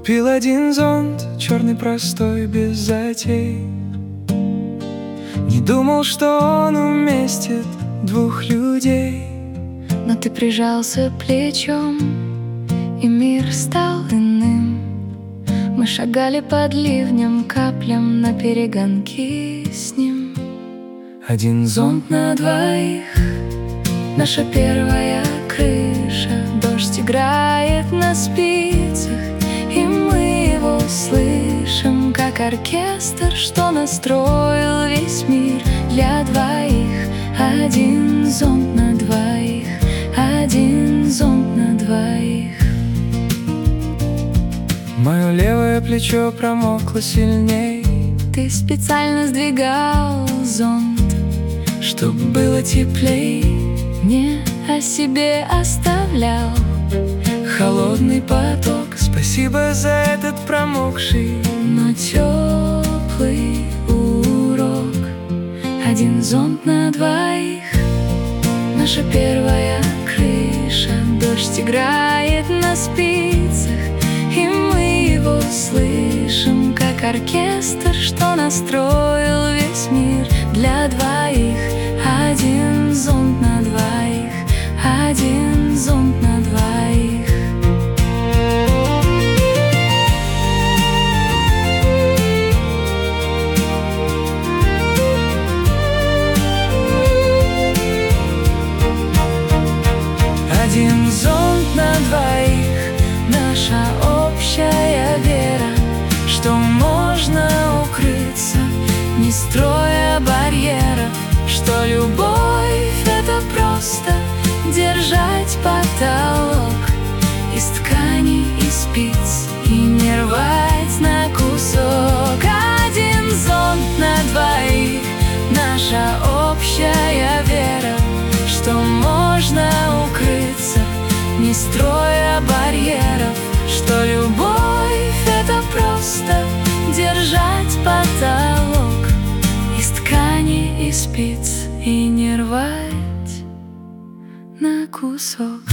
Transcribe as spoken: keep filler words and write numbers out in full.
Купил один зонт, черный простой, без затей. Не думал, что он уместит двух людей. Но ты прижался плечом, и мир стал иным. Мы шагали под ливнем, каплям на перегонки с ним. Один зонт на двоих, наша первая крыша. Дождь играет на спицах, и мы его слышим, как оркестр, что настроил весь мир для двоих. Один зонт на двоих, один зонт на двоих. мое левое плечо промокло сильней. Ты специально сдвигал зонт, чтоб было теплей. не о себе оставлял Холодный поток, спасибо за этот промокший, но теплый урок. Один зонт на двоих, наша первая крыша. Дождь играет на спицах, и мы его слышим, как оркестр, что настроил весь мир для двоих. Один зонт на двоих, один зонт на двоих. Один зонт на двоих, наша общая вера, что можно укрыться, не строя барьеров, что любовь — это просто держать потолок из ткани и спиц и не рвать на кусок. Один зонт на двоих, наша общая вера, что можно укрыться, не строя барьеров, что любовь — это просто держать потолок из ткани и спиц и не рвать на кусок.